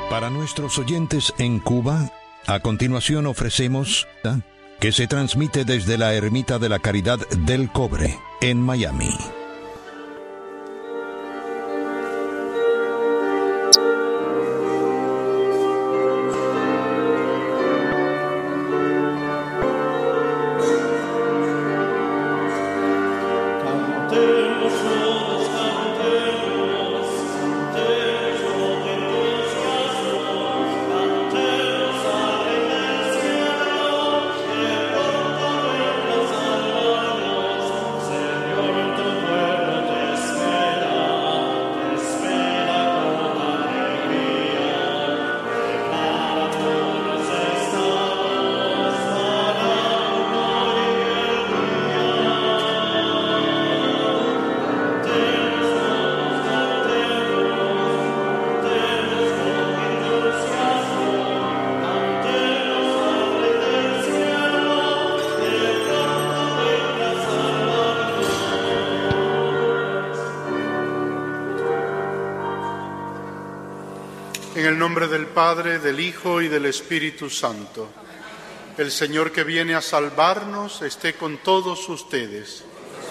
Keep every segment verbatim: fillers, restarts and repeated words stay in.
Para nuestros oyentes en Cuba, a continuación ofrecemos que se transmite desde la Ermita de la Caridad del Cobre, en Miami. En el nombre del Padre, del Hijo y del Espíritu Santo. El Señor que viene a salvarnos esté con todos ustedes.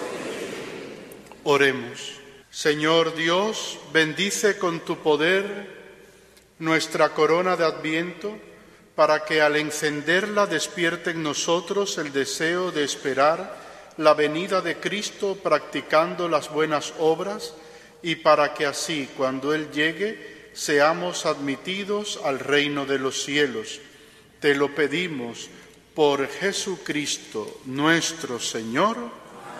Oremos. Señor Dios, bendice con tu poder nuestra corona de Adviento, para que al encenderla despierte en nosotros el deseo de esperar la venida de Cristo practicando las buenas obras, y para que así, cuando Él llegue, seamos admitidos al reino de los cielos. Te lo pedimos por Jesucristo nuestro Señor. Amén.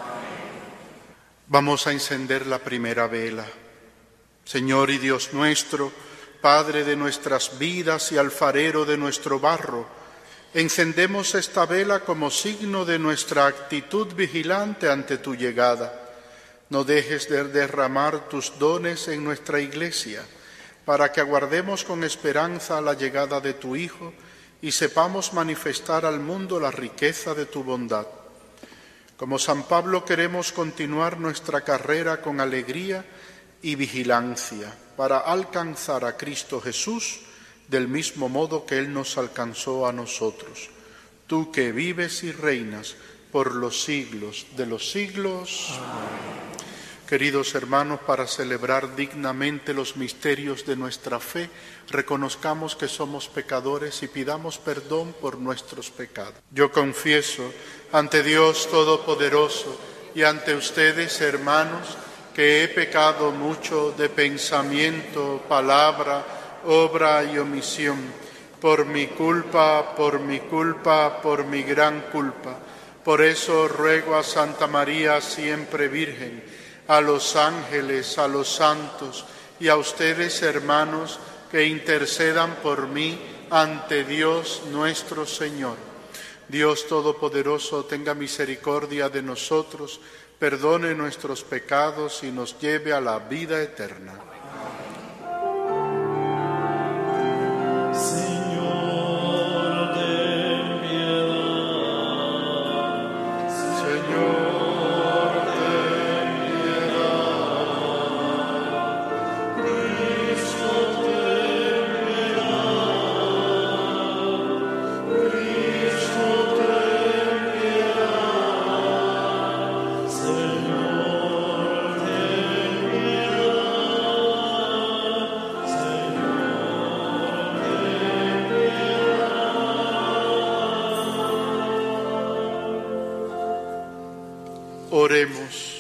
Vamos a encender la primera vela. Señor y Dios nuestro, Padre de nuestras vidas y alfarero de nuestro barro, encendemos esta vela como signo de nuestra actitud vigilante ante tu llegada. No dejes de derramar tus dones en nuestra Iglesia, para que aguardemos con esperanza la llegada de tu Hijo y sepamos manifestar al mundo la riqueza de tu bondad. Como San Pablo queremos continuar nuestra carrera con alegría y vigilancia para alcanzar a Cristo Jesús del mismo modo que Él nos alcanzó a nosotros. Tú que vives y reinas por los siglos de los siglos. Amén. Queridos hermanos, para celebrar dignamente los misterios de nuestra fe, reconozcamos que somos pecadores y pidamos perdón por nuestros pecados. Yo confieso ante Dios Todopoderoso y ante ustedes, hermanos, que he pecado mucho de pensamiento, palabra, obra y omisión, por mi culpa, por mi culpa, por mi gran culpa. Por eso ruego a Santa María, siempre Virgen, a los ángeles, a los santos y a ustedes, hermanos, que intercedan por mí ante Dios nuestro Señor. Dios Todopoderoso tenga misericordia de nosotros, perdone nuestros pecados y nos lleve a la vida eterna. Oremos.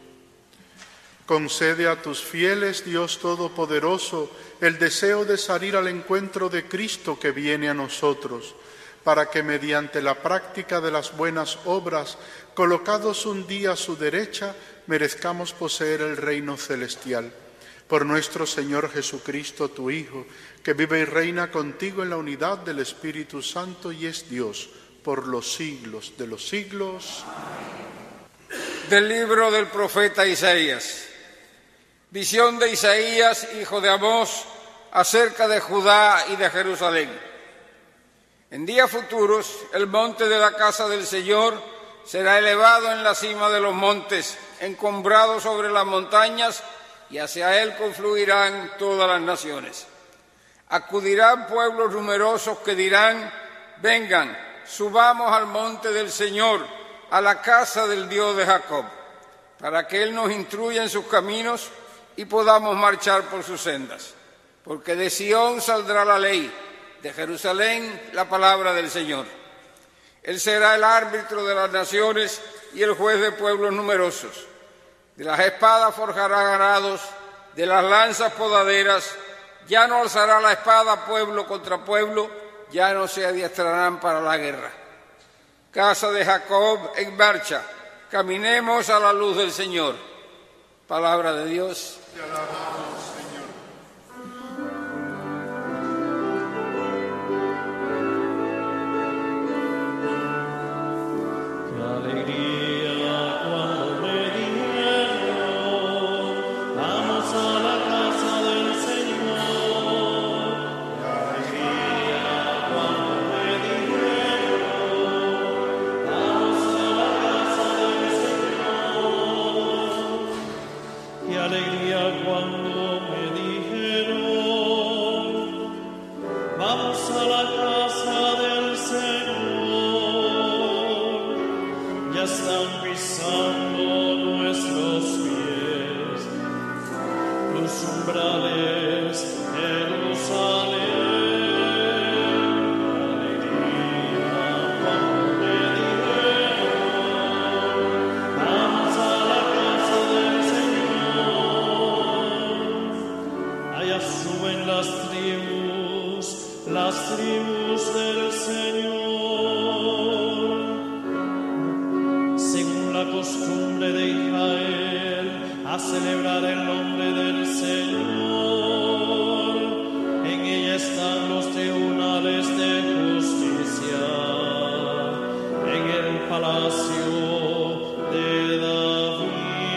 Concede a tus fieles, Dios Todopoderoso, el deseo de salir al encuentro de Cristo que viene a nosotros, para que mediante la práctica de las buenas obras, colocados un día a su derecha, merezcamos poseer el reino celestial. Por nuestro Señor Jesucristo, tu Hijo, que vive y reina contigo en la unidad del Espíritu Santo y es Dios, por los siglos de los siglos. Del libro del profeta Isaías. Visión de Isaías, hijo de Amós, acerca de Judá y de Jerusalén. En días futuros, el monte de la casa del Señor será elevado en la cima de los montes, encumbrado sobre las montañas, y hacia él confluirán todas las naciones. Acudirán pueblos numerosos que dirán: vengan, subamos al monte del Señor, a la casa del Dios de Jacob, para que Él nos instruya en sus caminos y podamos marchar por sus sendas. Porque de Sión saldrá la ley, de Jerusalén la palabra del Señor. Él será el árbitro de las naciones y el juez de pueblos numerosos. De las espadas forjará arados, de las lanzas podaderas. Ya no alzará la espada pueblo contra pueblo, ya no se adiestrarán para la guerra. Casa de Jacob en marcha, caminemos a la luz del Señor. Palabra de Dios. Te alabamos, Señor. Qué alegría cuando me dijeron: vamos a la casa del Señor. Qué alegría cuando me dijeron: vamos a la casa del Señor. Qué alegría cuando me dijeron: vamos a la casa del Señor. Ya están pisando nuestros pies los umbrales de Jerusalén. Alegría cuando me dijeron: vamos a la casa del Señor. Allá suben las tribus, las tribus del Señor, según la costumbre de Israel, a celebrar el nombre del Señor. En ella están los tribunales de justicia, en el palacio de David.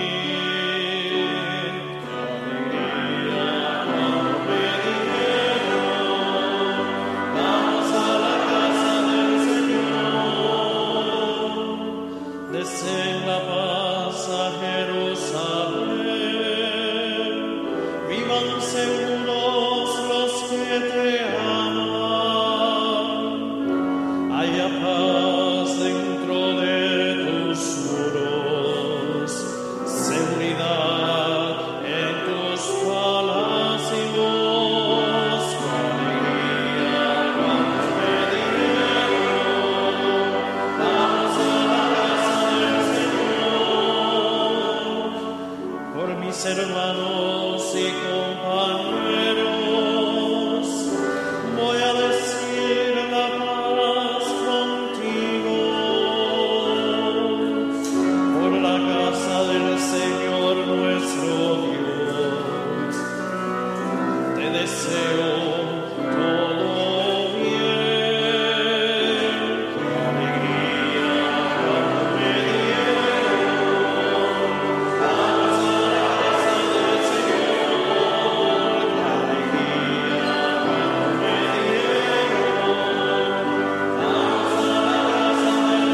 Qué alegría cuando me dijeron: vamos a la casa del Señor. Deseen la paz a Jerusalén, vivan seguros los que te aman. Haya paz dentro de tus muros, seguridad en tus palacios. Qué alegría cuando me dijeron: vamos a la casa del Señor. Por mis hermanos y compañeros voy a decir la paz contigo. Por la casa del Señor nuestro Dios te deseo todo bien. Qué alegría cuando me dieron: vamos a la casa del Señor. Qué alegría cuando me dieron: vamos a la casa del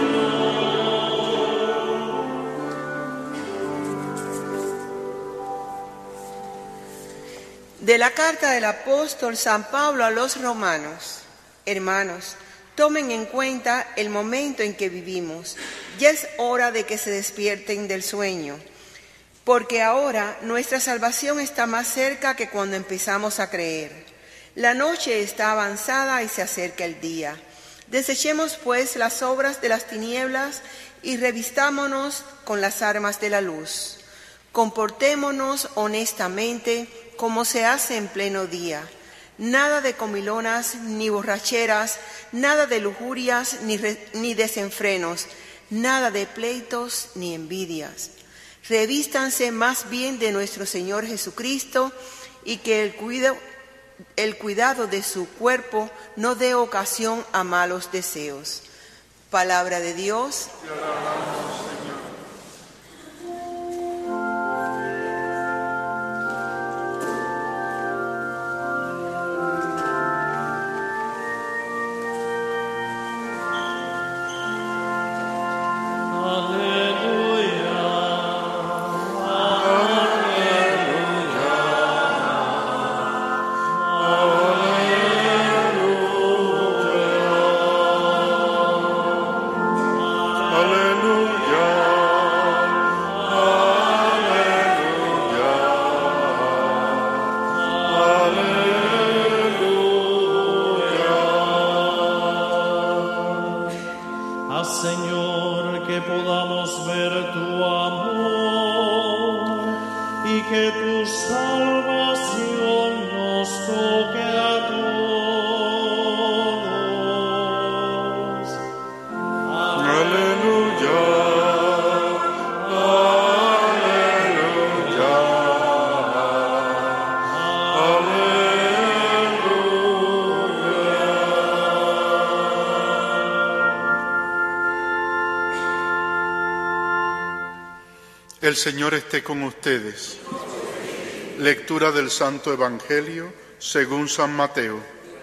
De la carta del apóstol San Pablo a los romanos. Hermanos, tomen en cuenta el momento en que vivimos. Ya es hora de que se despierten del sueño, porque ahora nuestra salvación está más cerca que cuando empezamos a creer. La noche está avanzada y se acerca el día. Desechemos pues las obras de las tinieblas y revistámonos con las armas de la luz. Comportémonos honestamente como se hace en pleno día. Nada de comilonas ni borracheras, nada de lujurias ni, re, ni desenfrenos, nada de pleitos ni envidias. Revístanse más bien de nuestro Señor Jesucristo y que el cuidado, el cuidado de su cuerpo no dé ocasión a malos deseos. Palabra de Dios. Te alabamos, Señor. Aleluya, aleluya, aleluya. El Señor esté con ustedes. Lectura del Santo Evangelio según San Mateo.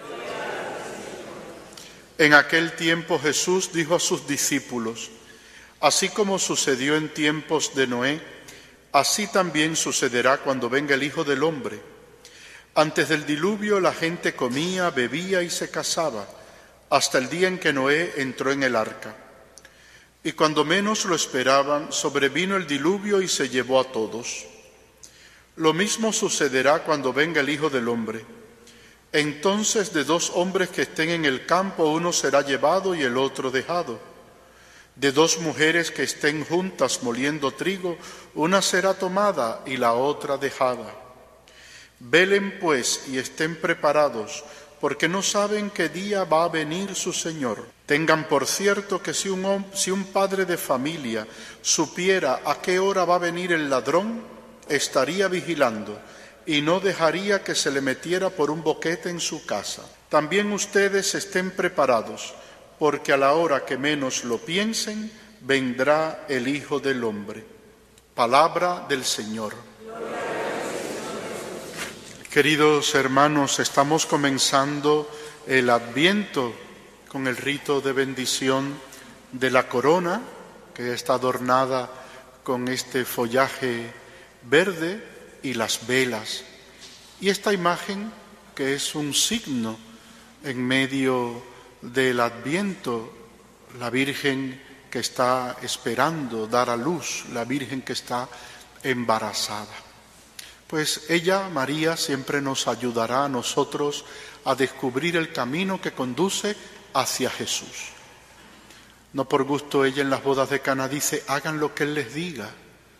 En aquel tiempo Jesús dijo a sus discípulos: así como sucedió en tiempos de Noé, así también sucederá cuando venga el Hijo del Hombre. Antes del diluvio la gente comía, bebía y se casaba, hasta el día en que Noé entró en el arca. Y cuando menos lo esperaban, sobrevino el diluvio y se llevó a todos. Lo mismo sucederá cuando venga el Hijo del Hombre. Entonces de dos hombres que estén en el campo, uno será llevado y el otro dejado. De dos mujeres que estén juntas moliendo trigo, una será tomada y la otra dejada. Velen pues y estén preparados, porque no saben qué día va a venir su Señor. Tengan por cierto que si un, si un padre de familia supiera a qué hora va a venir el ladrón, estaría vigilando y no dejaría que se le metiera por un boquete en su casa. También ustedes estén preparados, porque a la hora que menos lo piensen, vendrá el Hijo del Hombre. Palabra del Señor. Queridos hermanos, estamos comenzando el Adviento con el rito de bendición de la corona, que está adornada con este follaje verde y las velas. Y esta imagen, que es un signo en medio del Adviento, la Virgen que está esperando dar a luz, la Virgen que está embarazada. Pues ella, María, siempre nos ayudará a nosotros a descubrir el camino que conduce hacia Jesús. No por gusto ella en las bodas de Caná dice: hagan lo que Él les diga.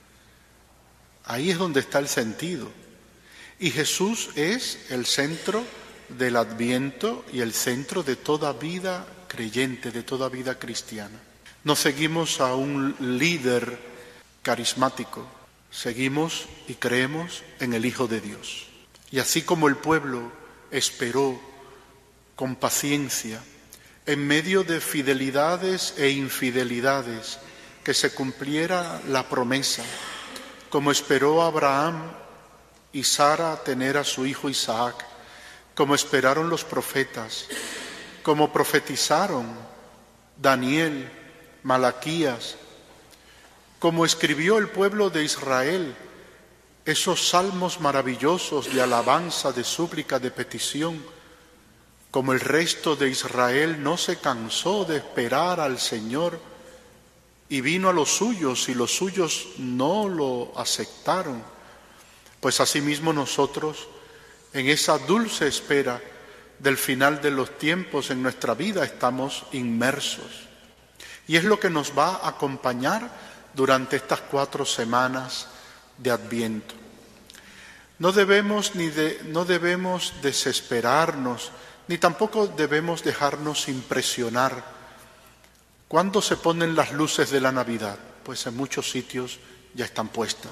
Ahí es donde está el sentido. Y Jesús es el centro del Adviento y el centro de toda vida creyente, de toda vida cristiana. No seguimos a un líder carismático, seguimos y creemos en el Hijo de Dios. Y así como el pueblo esperó con paciencia, en medio de fidelidades e infidelidades, que se cumpliera la promesa, como esperó Abraham y Sara tener a su hijo Isaac, como esperaron los profetas, como profetizaron Daniel, Malaquías, como escribió el pueblo de Israel esos salmos maravillosos de alabanza, de súplica, de petición, como el resto de Israel no se cansó de esperar al Señor y vino a los suyos y los suyos no lo aceptaron, pues asimismo nosotros, en esa dulce espera del final de los tiempos en nuestra vida, estamos inmersos. Y es lo que nos va a acompañar durante estas cuatro semanas de Adviento. No debemos, ni de, no debemos desesperarnos, ni tampoco debemos dejarnos impresionar. ¿Cuándo se ponen las luces de la Navidad? Pues en muchos sitios ya están puestas.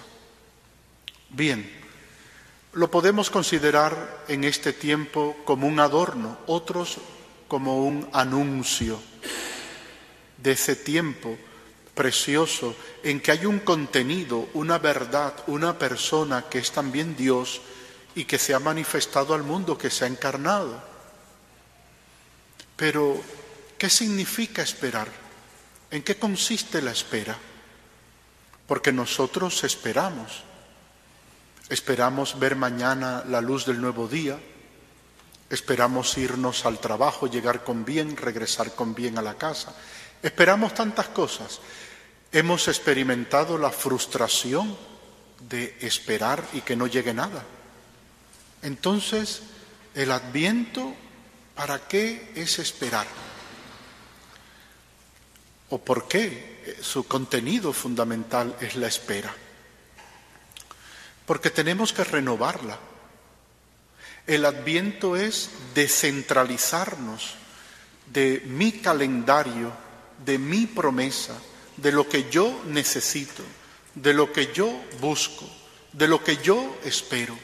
Bien, lo podemos considerar en este tiempo como un adorno, otros como un anuncio de ese tiempo precioso en que hay un contenido, una verdad, una persona que es también Dios y que se ha manifestado al mundo, que se ha encarnado. Pero, ¿qué significa esperar? ¿En qué consiste la espera? Porque nosotros esperamos. Esperamos ver mañana la luz del nuevo día, esperamos irnos al trabajo, llegar con bien, regresar con bien a la casa. Esperamos tantas cosas. Hemos experimentado la frustración de esperar y que no llegue nada. Entonces, el Adviento, ¿para qué es esperar? ¿O por qué su contenido fundamental es la espera? Porque tenemos que renovarla. El Adviento es descentralizarnos de mi calendario, de mi promesa, de lo que yo necesito, de lo que yo busco, de lo que yo espero.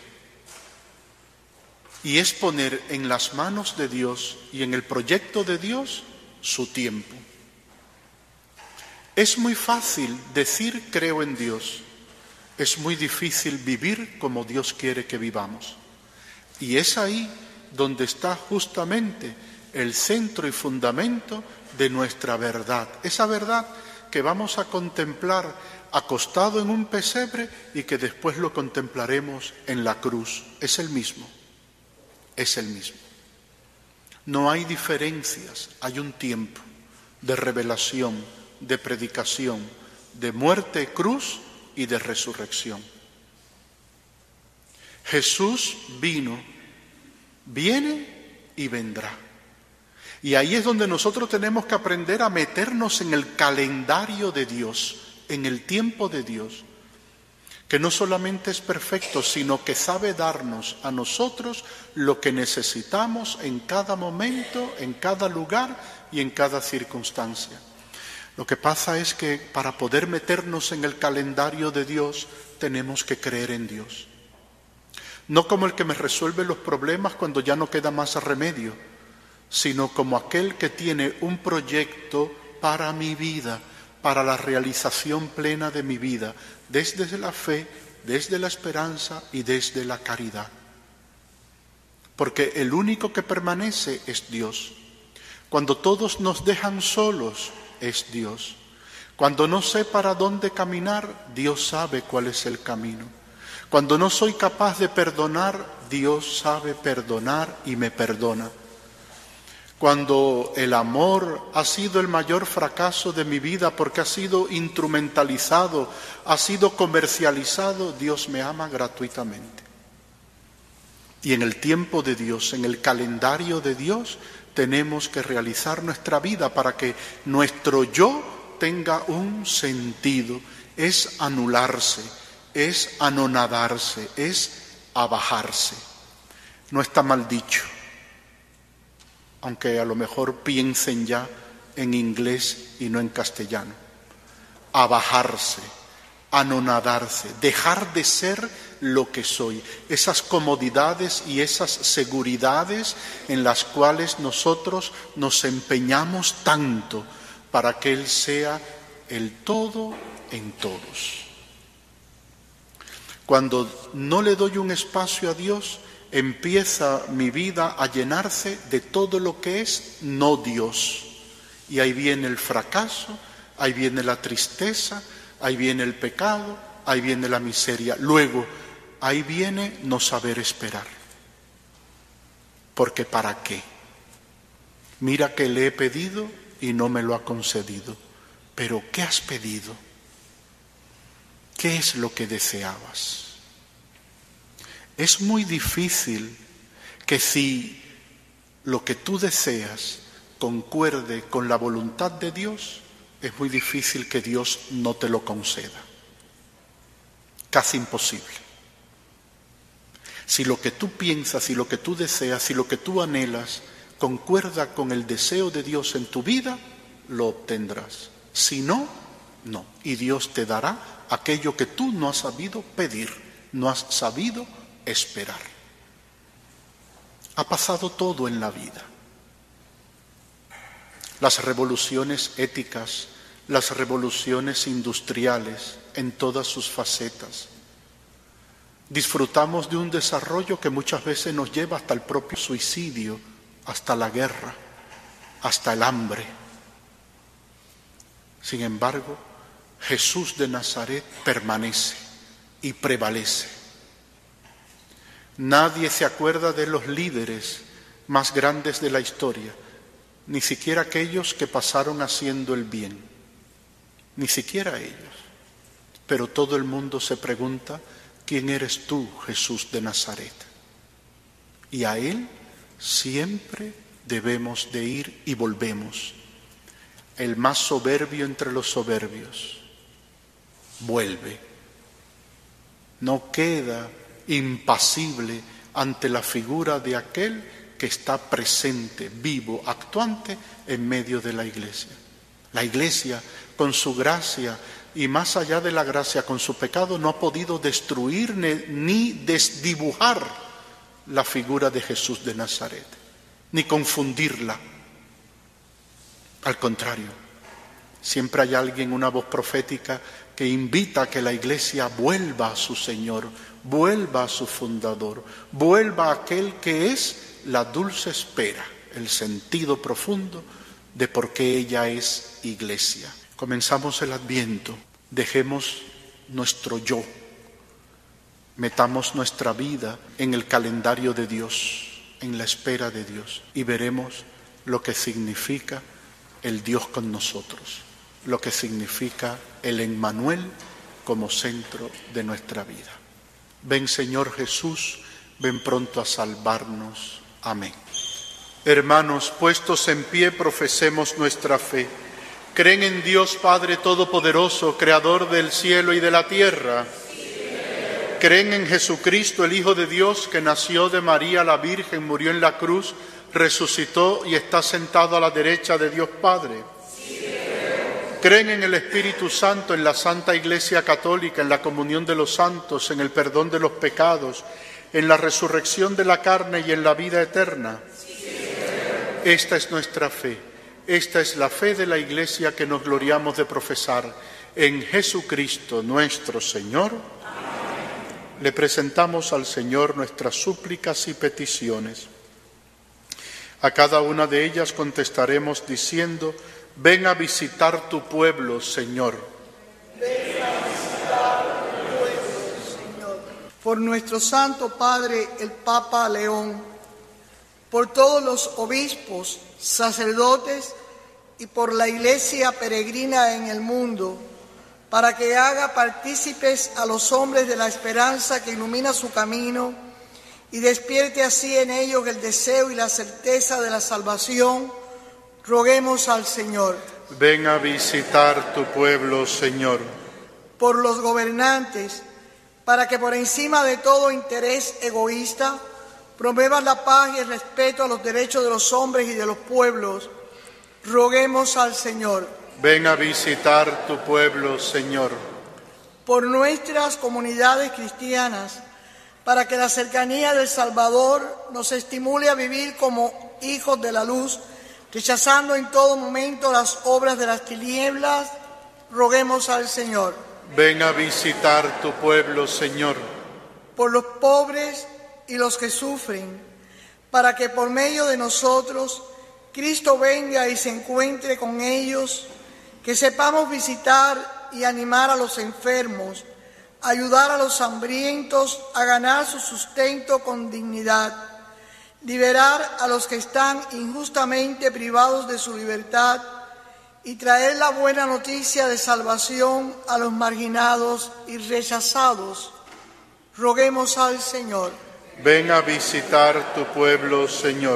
Y es poner en las manos de Dios y en el proyecto de Dios su tiempo. Es muy fácil decir creo en Dios, es muy difícil vivir como Dios quiere que vivamos. Y es ahí donde está justamente el centro y fundamento de nuestra verdad. Esa verdad que vamos a contemplar acostado en un pesebre y que después lo contemplaremos en la cruz. Es el mismo, es el mismo. No hay diferencias, hay un tiempo de revelación, de predicación, de muerte, cruz y de resurrección. Jesús vino, viene y vendrá. Y ahí es donde nosotros tenemos que aprender a meternos en el calendario de Dios, en el tiempo de Dios, que no solamente es perfecto, sino que sabe darnos a nosotros lo que necesitamos en cada momento, en cada lugar y en cada circunstancia. Lo que pasa es que para poder meternos en el calendario de Dios tenemos que creer en Dios. No como el que me resuelve los problemas cuando ya no queda más remedio, sino como aquel que tiene un proyecto para mi vida, para la realización plena de mi vida, desde la fe, desde la esperanza y desde la caridad. Porque el único que permanece es Dios. Cuando todos nos dejan solos, es Dios. Cuando no sé para dónde caminar, Dios sabe cuál es el camino. Cuando no soy capaz de perdonar, Dios sabe perdonar y me perdona. Cuando el amor ha sido el mayor fracaso de mi vida porque ha sido instrumentalizado, ha sido comercializado, Dios me ama gratuitamente. Y en el tiempo de Dios, en el calendario de Dios, tenemos que realizar nuestra vida para que nuestro yo tenga un sentido. Es anularse, es anonadarse, es abajarse. No está mal dicho, aunque a lo mejor piensen ya en inglés y no en castellano. Abajarse, anonadarse, dejar de ser lo que soy. Esas comodidades y esas seguridades en las cuales nosotros nos empeñamos tanto para que Él sea el todo en todos. Cuando no le doy un espacio a Dios, empieza mi vida a llenarse de todo lo que es no Dios. Y ahí viene el fracaso, ahí viene la tristeza, ahí viene el pecado, ahí viene la miseria. Luego, ahí viene no saber esperar. Porque ¿para qué? Mira que le he pedido y no me lo ha concedido. Pero ¿qué has pedido? ¿Qué es lo que deseabas? Es muy difícil que si lo que tú deseas concuerde con la voluntad de Dios, es muy difícil que Dios no te lo conceda. Casi imposible. Si lo que tú piensas, si lo que tú deseas, si lo que tú anhelas concuerda con el deseo de Dios en tu vida, lo obtendrás. Si no, no. Y Dios te dará aquello que tú no has sabido pedir, no has sabido esperar. Ha pasado todo en la vida. Las revoluciones éticas, las revoluciones industriales en todas sus facetas. Disfrutamos de un desarrollo que muchas veces nos lleva hasta el propio suicidio, hasta la guerra, hasta el hambre. Sin embargo, Jesús de Nazaret permanece y prevalece. Nadie se acuerda de los líderes más grandes de la historia, ni siquiera aquellos que pasaron haciendo el bien, ni siquiera ellos. Pero todo el mundo se pregunta, ¿quién eres tú, Jesús de Nazaret? Y a Él siempre debemos de ir y volvemos. El más soberbio entre los soberbios vuelve. No queda impasible ante la figura de aquel que está presente, vivo, actuante en medio de la iglesia. La iglesia, con su gracia y más allá de la gracia, con su pecado, no ha podido destruir ni desdibujar la figura de Jesús de Nazaret, ni confundirla. Al contrario, siempre hay alguien, una voz profética, que invita a que la Iglesia vuelva a su Señor, vuelva a su fundador, vuelva a aquel que es la dulce espera, el sentido profundo de por qué ella es Iglesia. Comenzamos el Adviento, dejemos nuestro yo, metamos nuestra vida en el calendario de Dios, en la espera de Dios, y veremos lo que significa el Dios con nosotros, lo que significa el Emmanuel como centro de nuestra vida. Ven, Señor Jesús, ven pronto a salvarnos. Amén. Hermanos, puestos en pie, profesemos nuestra fe. ¿Creen en Dios Padre Todopoderoso, Creador del cielo y de la tierra? ¿Creen en Jesucristo, el Hijo de Dios, que nació de María la Virgen, murió en la cruz, resucitó y está sentado a la derecha de Dios Padre? ¿Creen en el Espíritu Santo, en la Santa Iglesia Católica, en la comunión de los santos, en el perdón de los pecados, en la resurrección de la carne y en la vida eterna? Esta es nuestra fe, esta es la fe de la Iglesia que nos gloriamos de profesar en Jesucristo nuestro Señor. Le presentamos al Señor nuestras súplicas y peticiones. A cada una de ellas contestaremos diciendo: ven a visitar tu pueblo, Señor. Ven a visitar tu pueblo, Señor. Por nuestro Santo Padre, el Papa León, por todos los obispos, sacerdotes y por la Iglesia peregrina en el mundo, para que haga partícipes a los hombres de la esperanza que ilumina su camino y despierte así en ellos el deseo y la certeza de la salvación, roguemos al Señor. Ven a visitar tu pueblo, Señor. Por los gobernantes, para que por encima de todo interés egoísta promuevan la paz y el respeto a los derechos de los hombres y de los pueblos, roguemos al Señor. Ven a visitar tu pueblo, Señor. Por nuestras comunidades cristianas, para que la cercanía del Salvador nos estimule a vivir como hijos de la luz, rechazando en todo momento las obras de las tinieblas, roguemos al Señor. Ven a visitar tu pueblo, Señor. Por los pobres y los que sufren, para que por medio de nosotros Cristo venga y se encuentre con ellos, que sepamos visitar y animar a los enfermos, ayudar a los hambrientos a ganar su sustento con dignidad, liberar a los que están injustamente privados de su libertad y traer la buena noticia de salvación a los marginados y rechazados. Roguemos al Señor. Ven a visitar tu pueblo, Señor.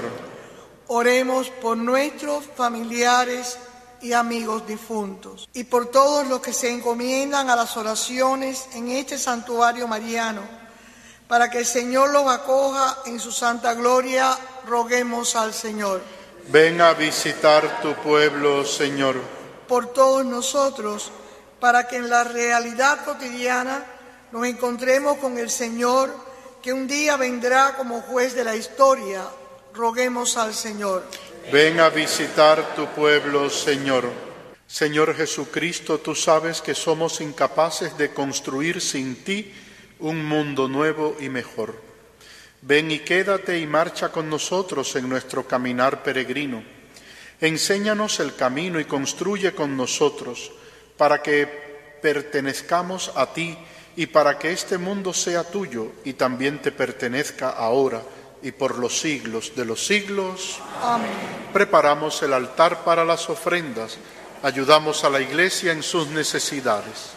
Oremos por nuestros familiares y amigos difuntos, y por todos los que se encomiendan a las oraciones en este santuario mariano, para que el Señor los acoja en su santa gloria, roguemos al Señor. Ven a visitar tu pueblo, Señor. Por todos nosotros, para que en la realidad cotidiana nos encontremos con el Señor, que un día vendrá como juez de la historia, roguemos al Señor. Ven a visitar tu pueblo, Señor. Señor Jesucristo, tú sabes que somos incapaces de construir sin ti un mundo nuevo y mejor. Ven y quédate y marcha con nosotros en nuestro caminar peregrino. Enséñanos el camino y construye con nosotros para que pertenezcamos a ti y para que este mundo sea tuyo y también te pertenezca ahora y por los siglos de los siglos. Amén. Preparamos el altar para las ofrendas. Ayudamos a la Iglesia en sus necesidades.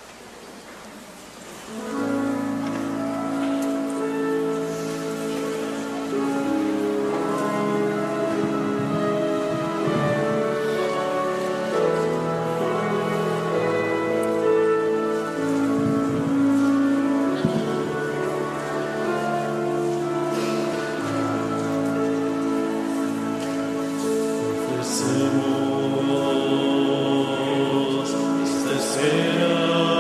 Este será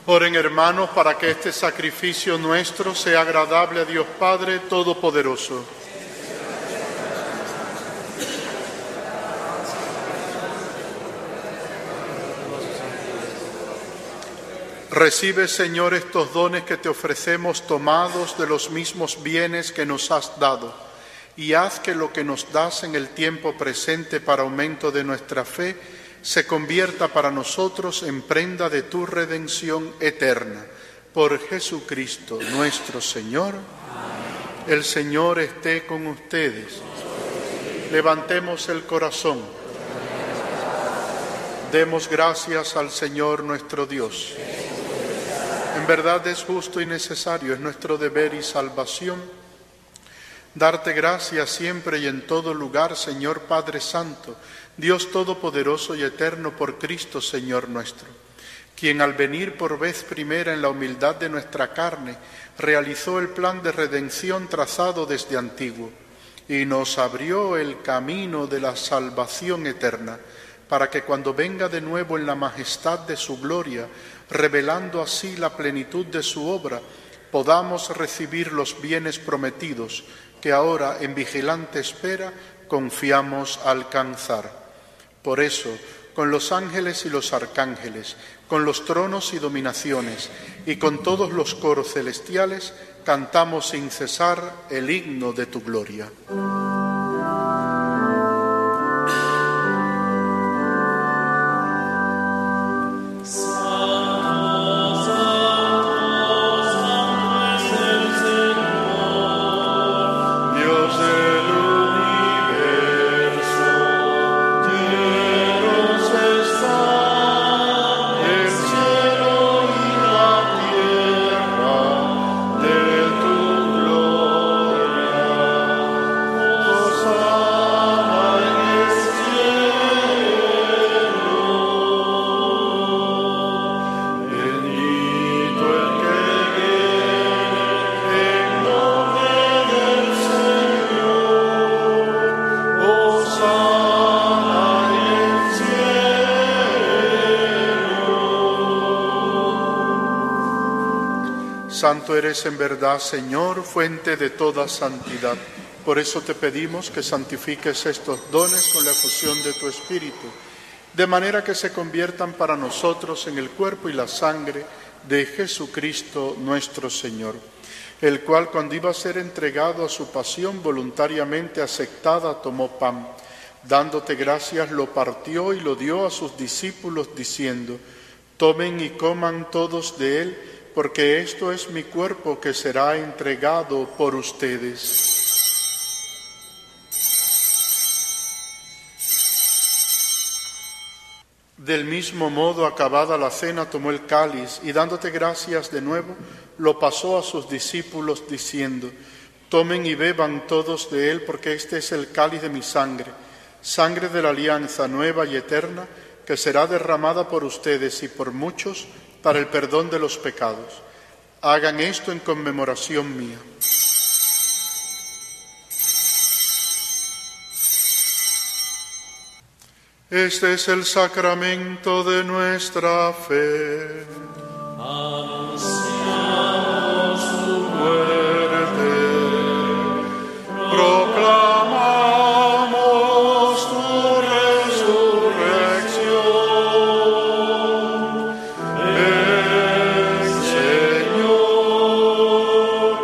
Oren, hermanos, para que este sacrificio nuestro sea agradable a Dios Padre Todopoderoso. Recibe, Señor, estos dones que te ofrecemos tomados de los mismos bienes que nos has dado, y haz que lo que nos das en el tiempo presente para aumento de nuestra fe se convierta para nosotros en prenda de tu redención eterna. Por Jesucristo nuestro Señor. Amén. El Señor esté con ustedes. Levantemos el corazón. Demos gracias al Señor nuestro Dios. En verdad es justo y necesario, es nuestro deber y salvación, darte gracias siempre y en todo lugar, Señor Padre Santo, Dios Todopoderoso y Eterno, por Cristo, Señor nuestro, quien al venir por vez primera en la humildad de nuestra carne, realizó el plan de redención trazado desde antiguo, y nos abrió el camino de la salvación eterna, para que cuando venga de nuevo en la majestad de su gloria, revelando así la plenitud de su obra, podamos recibir los bienes prometidos que ahora en vigilante espera confiamos alcanzar. Por eso, con los ángeles y los arcángeles, con los tronos y dominaciones y con todos los coros celestiales, cantamos sin cesar el himno de tu gloria. Santo eres en verdad, Señor, fuente de toda santidad. Por eso te pedimos que santifiques estos dones con la efusión de tu Espíritu, de manera que se conviertan para nosotros en el cuerpo y la sangre de Jesucristo nuestro Señor, el cual, cuando iba a ser entregado a su pasión voluntariamente aceptada, tomó pan. Dándote gracias, lo partió y lo dio a sus discípulos, diciendo: tomen y coman todos de él, porque esto es mi cuerpo que será entregado por ustedes. Del mismo modo, acabada la cena, tomó el cáliz y, dándote gracias de nuevo, lo pasó a sus discípulos, diciendo: tomen y beban todos de él, porque este es el cáliz de mi sangre, sangre de la alianza nueva y eterna, que será derramada por ustedes y por muchos para el perdón de los pecados. Hagan esto en conmemoración mía. Este es el sacramento de nuestra fe. Anunciamos tu muerte, proclamamos tu resurrección. Ven, Señor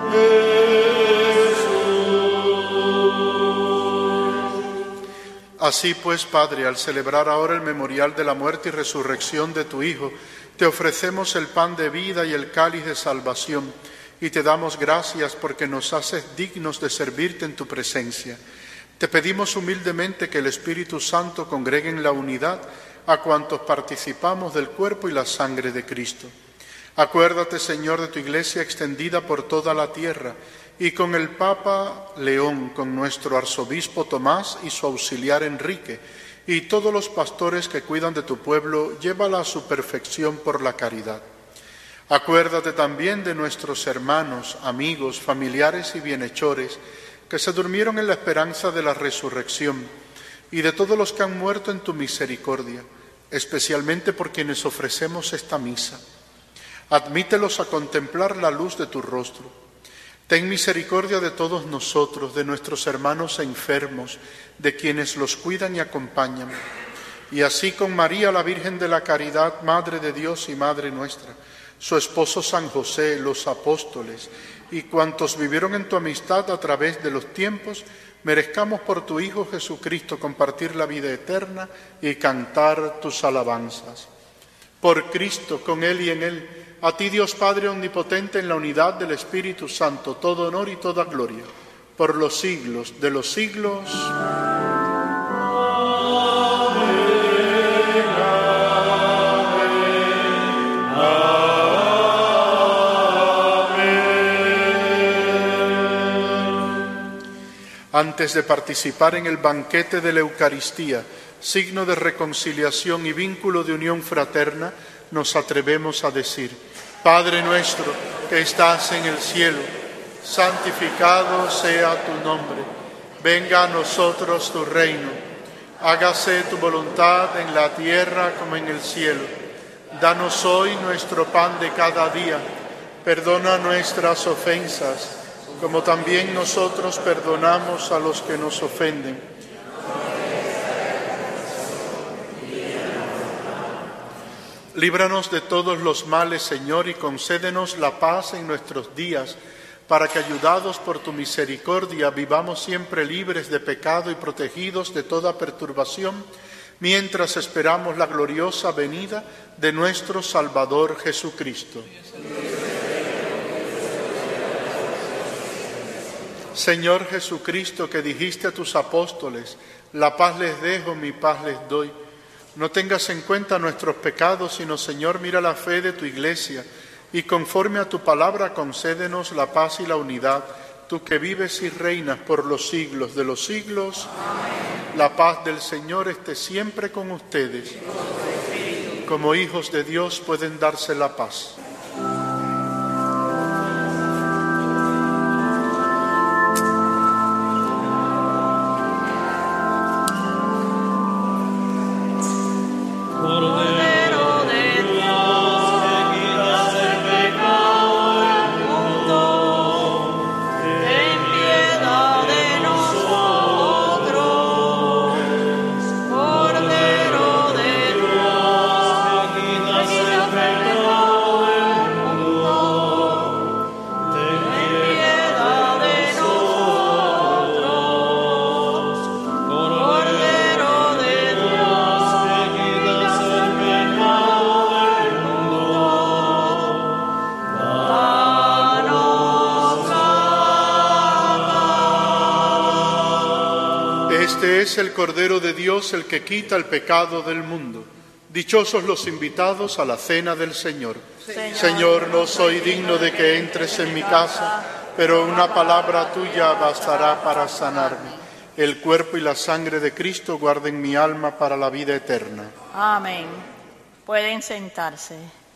Jesús. Así pues, Padre, al celebrar ahora el memorial de la muerte y resurrección de tu Hijo, te ofrecemos el pan de vida y el cáliz de salvación, y te damos gracias porque nos haces dignos de servirte en tu presencia. Te pedimos humildemente que el Espíritu Santo congregue en la unidad a cuantos participamos del cuerpo y la sangre de Cristo. Acuérdate, Señor, de tu Iglesia extendida por toda la tierra, y con el Papa León, con nuestro arzobispo Tomás y su auxiliar Enrique, y todos los pastores que cuidan de tu pueblo, llévala a su perfección por la caridad. Acuérdate también de nuestros hermanos, amigos, familiares y bienhechores que se durmieron en la esperanza de la resurrección, y de todos los que han muerto en tu misericordia, especialmente por quienes ofrecemos esta misa. Admítelos a contemplar la luz de tu rostro. Ten misericordia de todos nosotros, de nuestros hermanos enfermos, de quienes los cuidan y acompañan. Y así con María, la Virgen de la Caridad, Madre de Dios y Madre nuestra, su esposo San José, los apóstoles y cuantos vivieron en tu amistad a través de los tiempos, merezcamos por tu Hijo Jesucristo compartir la vida eterna y cantar tus alabanzas. Por Cristo, con Él y en Él, a ti Dios Padre Omnipotente, en la unidad del Espíritu Santo, todo honor y toda gloria, por los siglos de los siglos. Antes de participar en el banquete de la Eucaristía, signo de reconciliación y vínculo de unión fraterna, nos atrevemos a decir: Padre nuestro que estás en el cielo, santificado sea tu nombre. Venga a nosotros tu reino. Hágase tu voluntad en la tierra como en el cielo. Danos hoy nuestro pan de cada día. Perdona nuestras ofensas, como también nosotros perdonamos a los que nos ofenden. Líbranos de todos los males, Señor, y concédenos la paz en nuestros días, para que, ayudados por tu misericordia, vivamos siempre libres de pecado y protegidos de toda perturbación, mientras esperamos la gloriosa venida de nuestro Salvador Jesucristo. Señor Jesucristo, que dijiste a tus apóstoles: la paz les dejo, mi paz les doy. No tengas en cuenta nuestros pecados, sino, Señor, mira la fe de tu Iglesia y conforme a tu palabra concédenos la paz y la unidad, tú que vives y reinas por los siglos de los siglos. Amén. La paz del Señor esté siempre con ustedes. Como hijos de Dios pueden darse la paz. Este es el Cordero de Dios, el que quita el pecado del mundo. Dichosos los invitados a la cena del Señor. Señor, Señor, no soy digno de que entres en mi casa, pero una palabra tuya bastará para sanarme. El cuerpo y la sangre de Cristo guarden mi alma para la vida eterna. Amén. Pueden sentarse.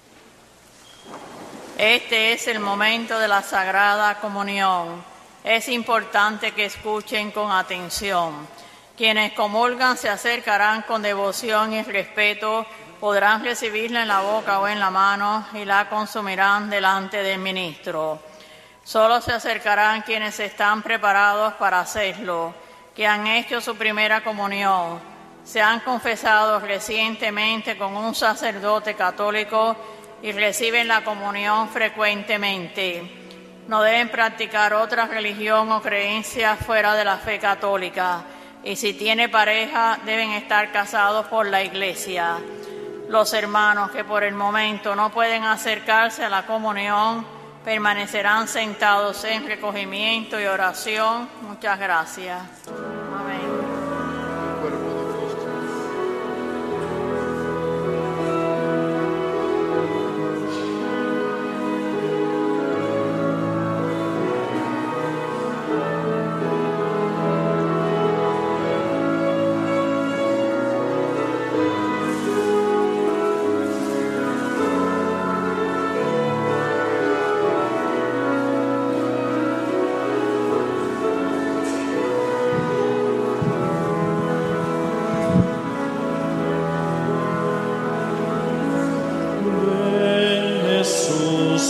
Este es el momento de la Sagrada Comunión. Es importante que escuchen con atención. Quienes comulgan se acercarán con devoción y respeto, podrán recibirla en la boca o en la mano y la consumirán delante del ministro. Solo se acercarán quienes están preparados para hacerlo, que han hecho su primera comunión, se han confesado recientemente con un sacerdote católico y reciben la comunión frecuentemente. No deben practicar otra religión o creencia fuera de la fe católica, y si tiene pareja deben estar casados por la Iglesia. Los hermanos que por el momento no pueden acercarse a la comunión permanecerán sentados en recogimiento y oración. Muchas gracias. Amén.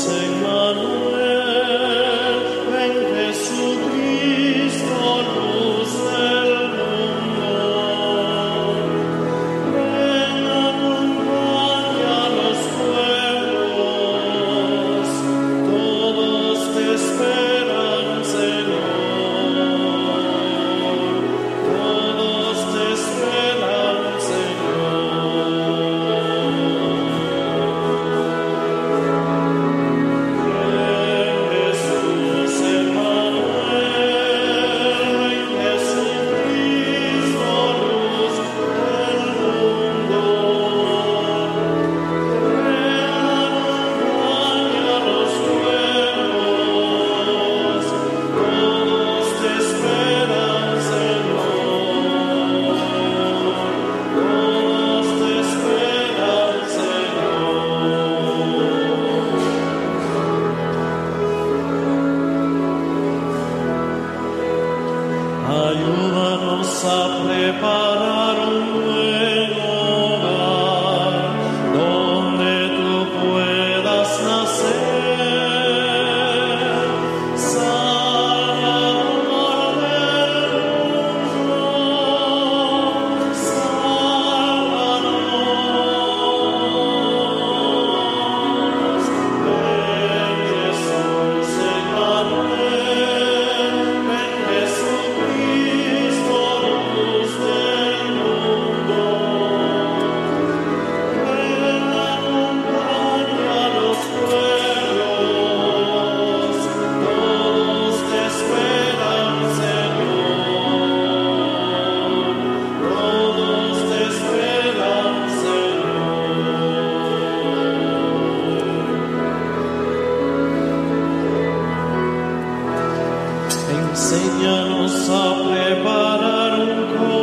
Enséñanos a preparar un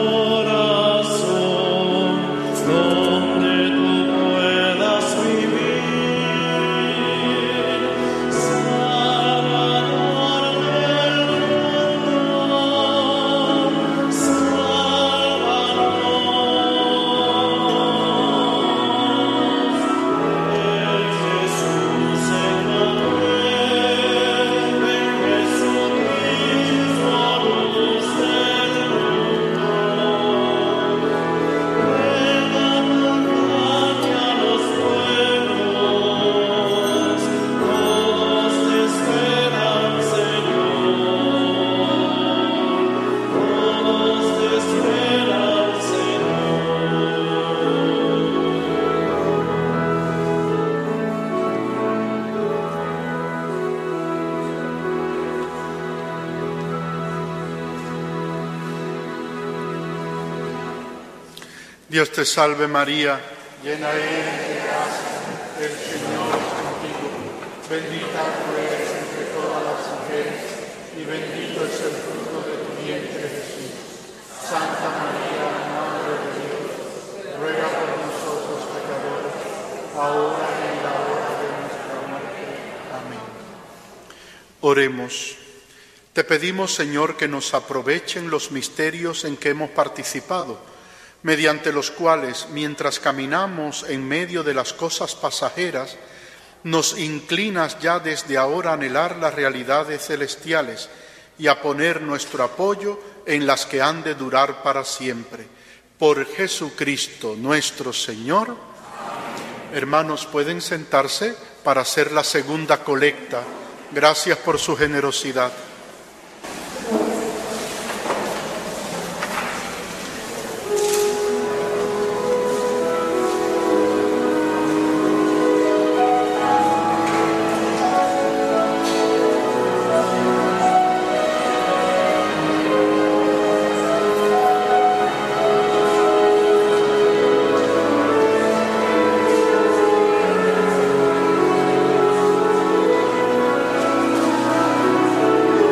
corazón donde tú puedas vivir, Salvador del mundo, sálvanos. Ven Jesús, Emmanuel, ven Jesucristo, luz del mundo. Ven, acompaña a los pueblos, todos te esperan, Señor. Todos te esperan, Señor. Dios te salve María, llena eres de gracia, el Señor es contigo. Bendita tú eres entre todas las mujeres y bendito es el fruto de tu vientre Jesús. Santa María, Madre de Dios, ruega por nosotros pecadores, ahora y en la hora de nuestra muerte. Amén. Oremos. Te pedimos, Señor, que nos aprovechen los misterios en que hemos participado, mediante los cuales, mientras caminamos en medio de las cosas pasajeras, nos inclinas ya desde ahora a anhelar las realidades celestiales y a poner nuestro apoyo en las que han de durar para siempre. Por Jesucristo nuestro Señor. Amén. Hermanos, pueden sentarse para hacer la segunda colecta. Gracias por su generosidad. Ven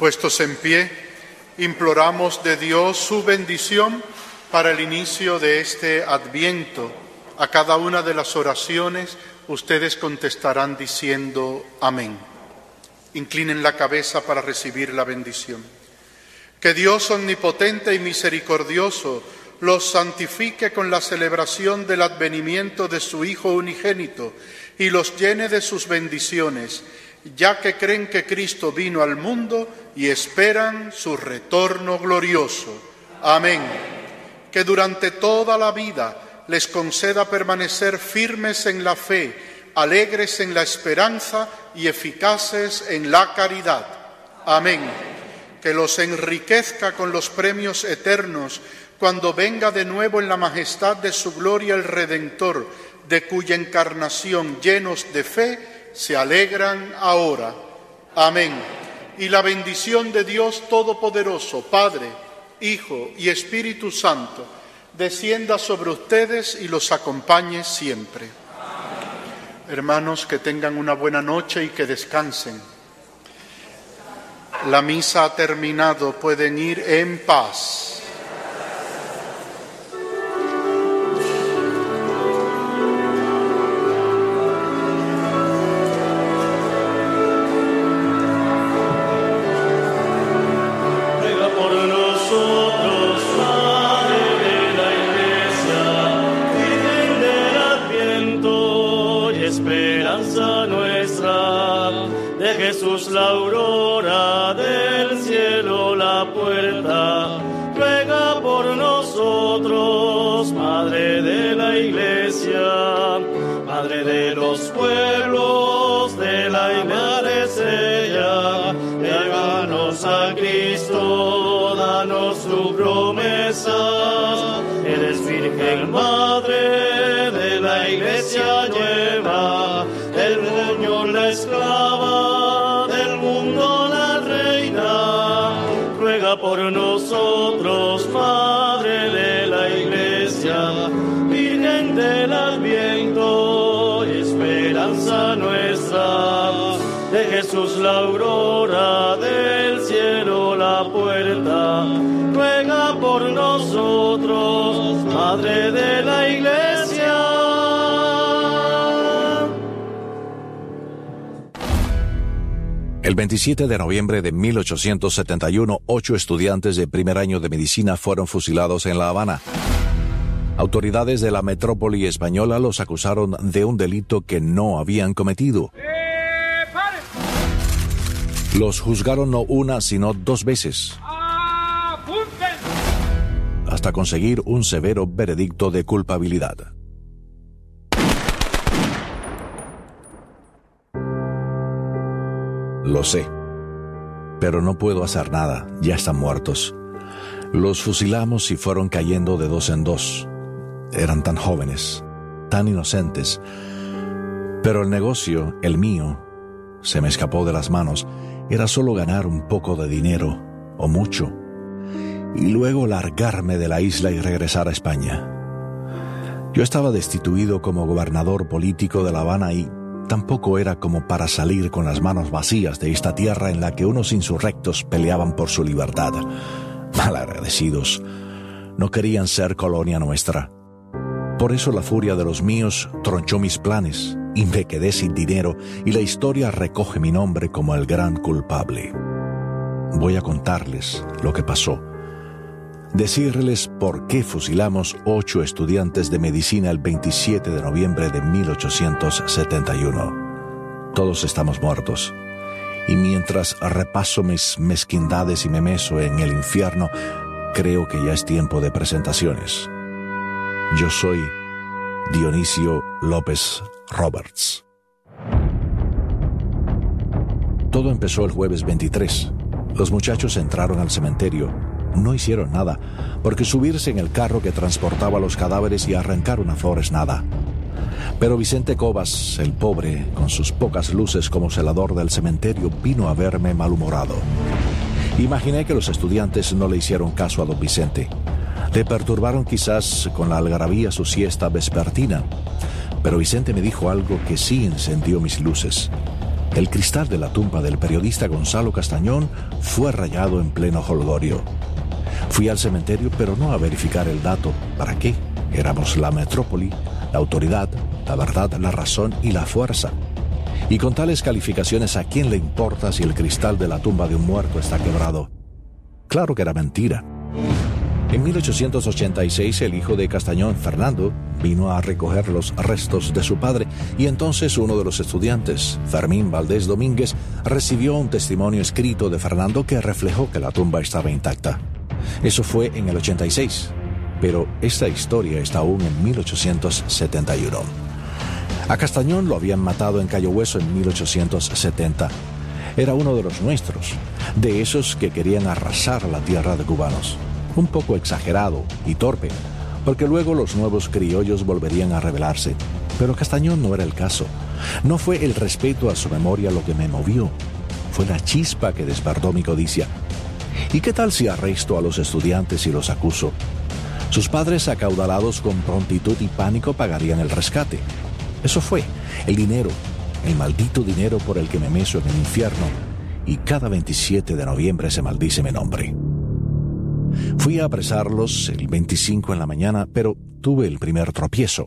Puestos en pie, imploramos de Dios su bendición para el inicio de este Adviento. A cada una de las oraciones ustedes contestarán diciendo amén. Inclinen la cabeza para recibir la bendición. Que Dios omnipotente y misericordioso los santifique con la celebración del advenimiento de su Hijo unigénito y los llene de sus bendiciones, ya que creen que Cristo vino al mundo y esperan su retorno glorioso. Amén. Que durante toda la vida les conceda permanecer firmes en la fe, alegres en la esperanza y eficaces en la caridad. Amén. Que los enriquezca con los premios eternos cuando venga de nuevo en la majestad de su gloria el Redentor, de cuya encarnación, llenos de fe, se alegran ahora. Amén. Y la bendición de Dios Todopoderoso, Padre, Hijo y Espíritu Santo, descienda sobre ustedes y los acompañe siempre. Hermanos, que tengan una buena noche y que descansen. La misa ha terminado, pueden ir en paz. Jesús, la aurora del cielo, la puerta, ruega por nosotros, Madre de la Iglesia, Madre de los pueblos, de la Iglesia, llévanos a Cristo, danos tu promesa, eres Virgen Madre de la Iglesia nueva, del mundo la esclava, del mundo la reina, ruega por nosotros, Madre de la Iglesia, Virgen del Adviento, esperanza nuestra, de Jesús la aurora, del cielo la puerta, ruega por nosotros, Madre de la Iglesia. El veintisiete de noviembre de mil ochocientos setenta y uno, ocho estudiantes de primer año de medicina fueron fusilados en La Habana. Autoridades de la metrópoli española los acusaron de un delito que no habían cometido. Los juzgaron no una, sino dos veces, hasta conseguir un severo veredicto de culpabilidad. Lo sé, pero no puedo hacer nada, ya están muertos. Los fusilamos y fueron cayendo de dos en dos. Eran tan jóvenes, tan inocentes. Pero el negocio, el mío, se me escapó de las manos. Era solo ganar un poco de dinero, o mucho, y luego largarme de la isla y regresar a España. Yo estaba destituido como gobernador político de La Habana y tampoco era como para salir con las manos vacías de esta tierra en la que unos insurrectos peleaban por su libertad. Malagradecidos, no querían ser colonia nuestra. Por eso la furia de los míos tronchó mis planes y me quedé sin dinero, y la historia recoge mi nombre como el gran culpable. Voy a contarles lo que pasó, decirles por qué fusilamos ocho estudiantes de medicina el veintisiete de noviembre de mil ochocientos setenta y uno. Todos estamos muertos, y mientras repaso mis mezquindades y me meso en el infierno, creo que ya es tiempo de presentaciones. Yo soy Dionisio López Roberts. Todo empezó el jueves veintitrés. Los muchachos entraron al cementerio. No hicieron nada, porque subirse en el carro que transportaba los cadáveres y arrancar una flor es nada. Pero Vicente Cobas, el pobre, con sus pocas luces como celador del cementerio, vino a verme malhumorado. Imaginé que los estudiantes no le hicieron caso a don Vicente. Le perturbaron quizás con la algarabía su siesta vespertina, pero Vicente me dijo algo que sí encendió mis luces. El cristal de la tumba del periodista Gonzalo Castañón fue rayado en pleno jolgorio. Fui al cementerio, pero no a verificar el dato. ¿Para qué? Éramos la metrópoli, la autoridad, la verdad, la razón y la fuerza. Y con tales calificaciones, ¿a quién le importa si el cristal de la tumba de un muerto está quebrado? Claro que era mentira. En mil ochocientos ochenta y seis, el hijo de Castañón, Fernando, vino a recoger los restos de su padre y entonces uno de los estudiantes, Fermín Valdés Domínguez, recibió un testimonio escrito de Fernando que reflejó que la tumba estaba intacta. Eso fue en el ochenta y seis, pero esta historia está aún en mil ochocientos setenta y uno. A Castañón lo habían matado en Cayo Hueso en mil ochocientos setenta. Era uno de los nuestros, de esos que querían arrasar la tierra de cubanos. Un poco exagerado y torpe, porque luego los nuevos criollos volverían a rebelarse. Pero Castañón no era el caso. No fue el respeto a su memoria lo que me movió, fue la chispa que despertó mi codicia. ¿Y qué tal si arresto a los estudiantes y los acuso? Sus padres, acaudalados con prontitud y pánico, pagarían el rescate. Eso fue, el dinero, el maldito dinero por el que me meso en el infierno, y cada veintisiete de noviembre se maldice mi nombre. Fui a apresarlos el veinticinco en la mañana, pero tuve el primer tropiezo.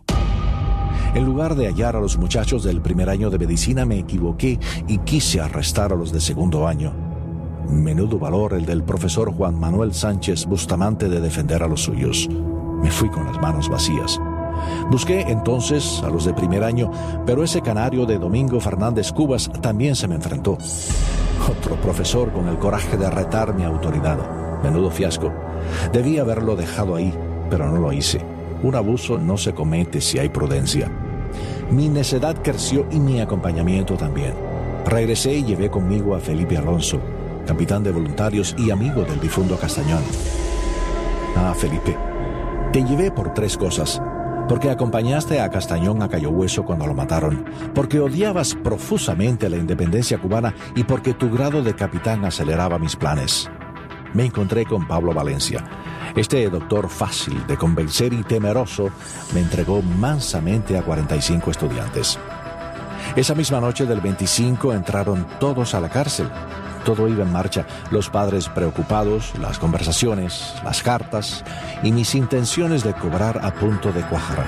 En lugar de hallar a los muchachos del primer año de medicina, me equivoqué y quise arrestar a los de segundo año. Menudo valor el del profesor Juan Manuel Sánchez Bustamante de defender a los suyos. Me fui con las manos vacías. Busqué entonces a los de primer año, pero ese canario de Domingo Fernández Cubas también se me enfrentó. Otro profesor con el coraje de retar mi autoridad. Menudo fiasco. Debí haberlo dejado ahí, pero no lo hice. Un abuso no se comete si hay prudencia. Mi necedad creció y mi acompañamiento también. Regresé y llevé conmigo a Felipe Alonso, capitán de voluntarios y amigo del difunto Castañón. Ah, Felipe, te llevé por tres cosas. Porque acompañaste a Castañón a Cayo Hueso cuando lo mataron, porque odiabas profusamente la independencia cubana y porque tu grado de capitán aceleraba mis planes. Me encontré con Pablo Valencia. Este doctor fácil de convencer y temeroso me entregó mansamente a cuarenta y cinco estudiantes. Esa misma noche del veinticinco entraron todos a la cárcel. Todo iba en marcha, los padres preocupados, las conversaciones, las cartas y mis intenciones de cobrar a punto de cuajar.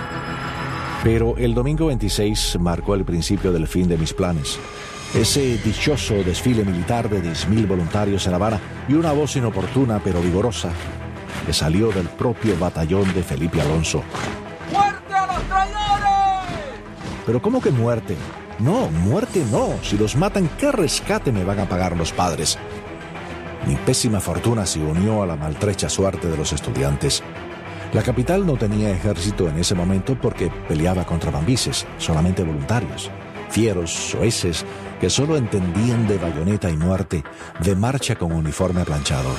Pero el domingo veintiséis marcó el principio del fin de mis planes. Ese dichoso desfile militar de diez mil voluntarios en La Habana y una voz inoportuna pero vigorosa que salió del propio batallón de Felipe Alonso. ¡Muerte a los traidores! ¿Pero cómo que muerte? No, muerte no. Si los matan, ¿qué rescate me van a pagar los padres? Mi pésima fortuna se unió a la maltrecha suerte de los estudiantes. La capital no tenía ejército en ese momento porque peleaba contra bambises, solamente voluntarios, fieros, soeces, que solo entendían de bayoneta y muerte, de marcha con uniforme planchado.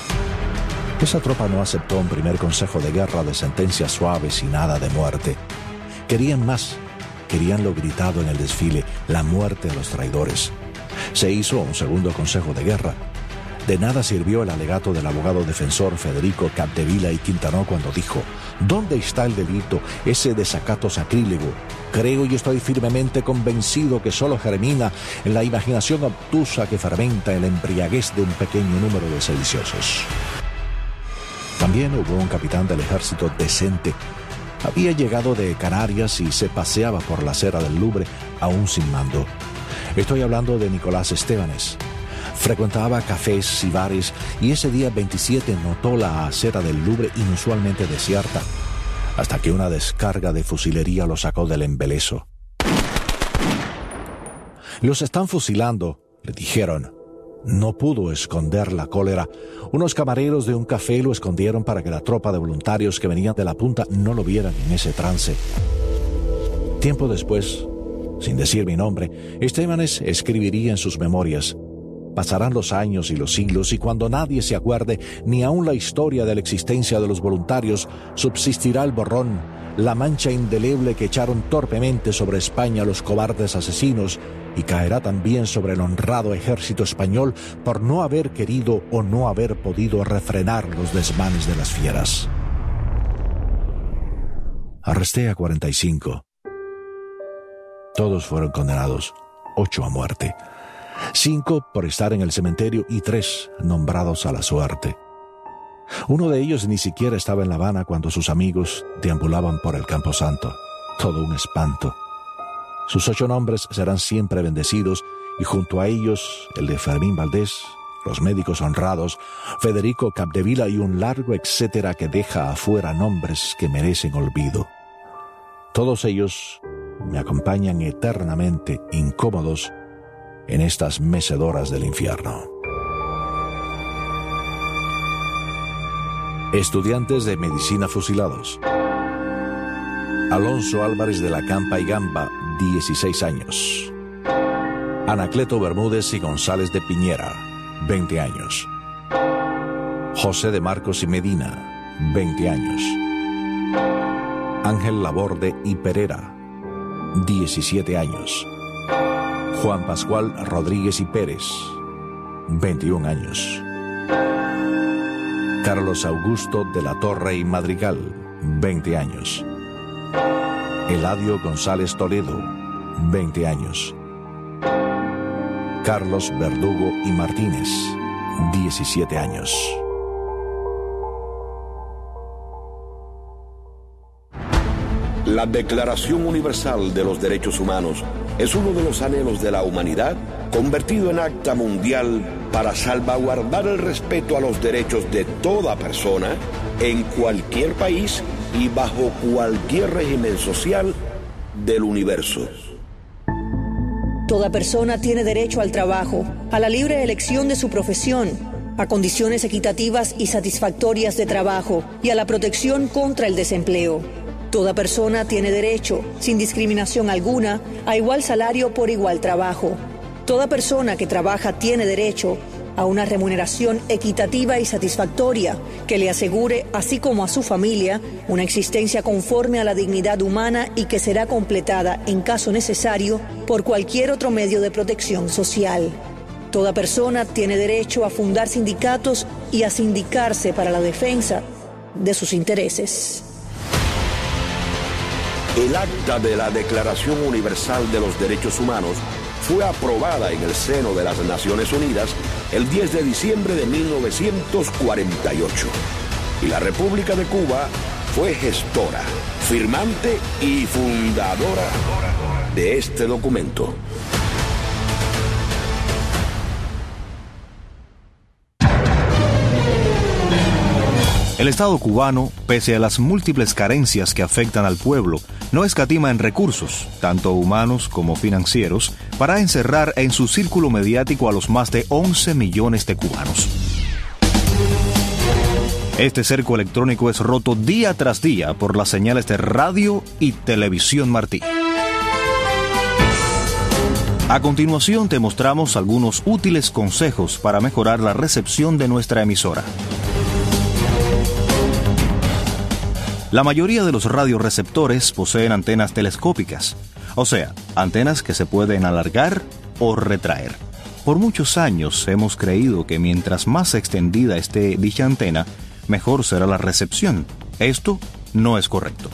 Esa tropa no aceptó un primer consejo de guerra de sentencias suaves y nada de muerte. Querían más. Querían lo gritado en el desfile, la muerte de los traidores. Se hizo un segundo consejo de guerra. De nada sirvió el alegato del abogado defensor Federico Capdevila y Quintanó cuando dijo: ¿dónde está el delito, ese desacato sacrílego? Creo y estoy firmemente convencido que solo germina en la imaginación obtusa que fermenta en la embriaguez de un pequeño número de sediciosos. También hubo un capitán del ejército decente. Había llegado de Canarias y se paseaba por la acera del Louvre, aún sin mando. Estoy hablando de Nicolás Estebanes. Frecuentaba cafés y bares y ese día veintisiete notó la acera del Louvre inusualmente desierta, hasta que una descarga de fusilería lo sacó del embeleso. «Los están fusilando», le dijeron. No pudo esconder la cólera. Unos camareros de un café lo escondieron para que la tropa de voluntarios que venían de la punta no lo vieran en ese trance. Tiempo después, sin decir mi nombre, Estebanes escribiría en sus memorias: pasarán los años y los siglos y cuando nadie se acuerde ni aun la historia de la existencia de los voluntarios, subsistirá el borrón, la mancha indeleble que echaron torpemente sobre España los cobardes asesinos, y caerá también sobre el honrado ejército español por no haber querido o no haber podido refrenar los desmanes de las fieras. Arresté a cuarenta y cinco. Todos fueron condenados, ocho a muerte. cinco por estar en el cementerio y tres nombrados a la suerte. Uno de ellos ni siquiera estaba en La Habana cuando sus amigos deambulaban por el Camposanto. Todo un espanto. Sus ocho nombres serán siempre bendecidos y junto a ellos el de Fermín Valdés, los médicos honrados, Federico Capdevila y un largo etcétera que deja afuera nombres que merecen olvido. Todos ellos me acompañan eternamente incómodos en estas mecedoras del infierno. Estudiantes de medicina fusilados. Alonso Álvarez de la Campa y Gamba, dieciséis años. Anacleto Bermúdez y González de Piñera, veinte años. José de Marcos y Medina, veinte años. Ángel Laborde y Pereira, diecisiete años. Juan Pascual Rodríguez y Pérez, veintiún años. Carlos Augusto de la Torre y Madrigal, veinte años. Eladio González Toledo, veinte años. Carlos Verdugo y Martínez, diecisiete años. La Declaración Universal de los Derechos Humanos es uno de los anhelos de la humanidad convertido en acta mundial para salvaguardar el respeto a los derechos de toda persona en cualquier país y bajo cualquier régimen social del universo. Toda persona tiene derecho al trabajo, a la libre elección de su profesión, a condiciones equitativas y satisfactorias de trabajo y a la protección contra el desempleo. Toda persona tiene derecho, sin discriminación alguna, a igual salario por igual trabajo. Toda persona que trabaja tiene derecho a una remuneración equitativa y satisfactoria que le asegure, así como a su familia, una existencia conforme a la dignidad humana y que será completada, en caso necesario, por cualquier otro medio de protección social. Toda persona tiene derecho a fundar sindicatos y a sindicarse para la defensa de sus intereses. El acta de la Declaración Universal de los Derechos Humanos fue aprobada en el seno de las Naciones Unidas el diez de diciembre de mil novecientos cuarenta y ocho. Y la República de Cuba fue gestora, firmante y fundadora de este documento. El Estado cubano, pese a las múltiples carencias que afectan al pueblo, no escatima en recursos, tanto humanos como financieros, para encerrar en su círculo mediático a los más de once millones de cubanos. Este cerco electrónico es roto día tras día por las señales de radio y televisión Martí. A continuación te mostramos algunos útiles consejos para mejorar la recepción de nuestra emisora. La mayoría de los radioreceptores poseen antenas telescópicas, o sea, antenas que se pueden alargar o retraer. Por muchos años hemos creído que mientras más extendida esté dicha antena, mejor será la recepción. Esto no es correcto.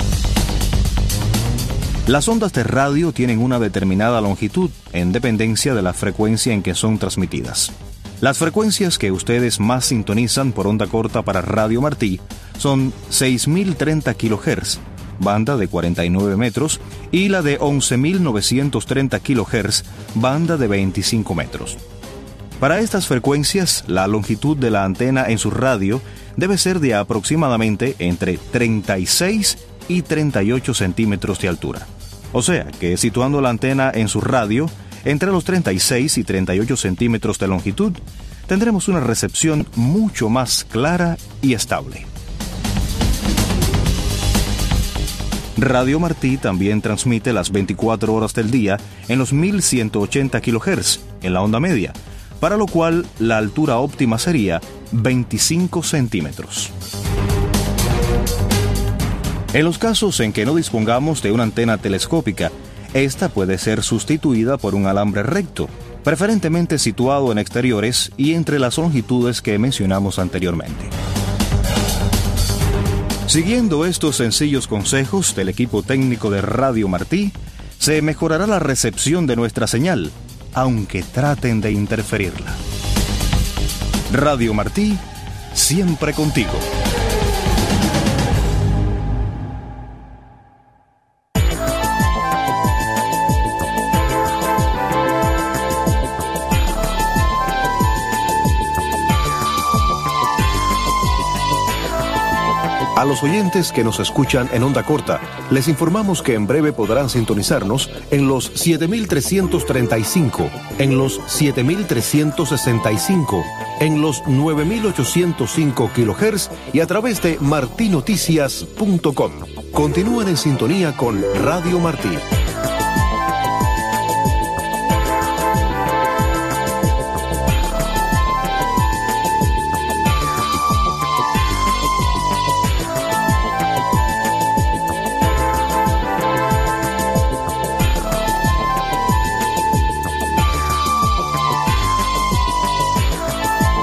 Las ondas de radio tienen una determinada longitud en dependencia de la frecuencia en que son transmitidas. Las frecuencias que ustedes más sintonizan por onda corta para Radio Martí son seis mil treinta kilohertz, banda de cuarenta y nueve metros, y la de once mil novecientos treinta kilohertz, banda de veinticinco metros. Para estas frecuencias, la longitud de la antena en su radio debe ser de aproximadamente entre treinta y seis y treinta y ocho centímetros de altura. O sea, que situando la antena en su radio entre los treinta y seis y treinta y ocho centímetros de longitud, tendremos una recepción mucho más clara y estable. Radio Martí también transmite las veinticuatro horas del día en los mil ciento ochenta kilohertz en la onda media, para lo cual la altura óptima sería veinticinco centímetros. En los casos en que no dispongamos de una antena telescópica, esta puede ser sustituida por un alambre recto, preferentemente situado en exteriores y entre las longitudes que mencionamos anteriormente. Siguiendo estos sencillos consejos del equipo técnico de Radio Martí, se mejorará la recepción de nuestra señal aunque traten de interferirla. Radio Martí, siempre contigo. A los oyentes que nos escuchan en onda corta, les informamos que en breve podrán sintonizarnos en los siete mil trescientos treinta y cinco, en los siete mil trescientos sesenta y cinco, en los nueve mil ochocientos cinco kilohertz y a través de martinoticias punto com. Continúen en sintonía con Radio Martí.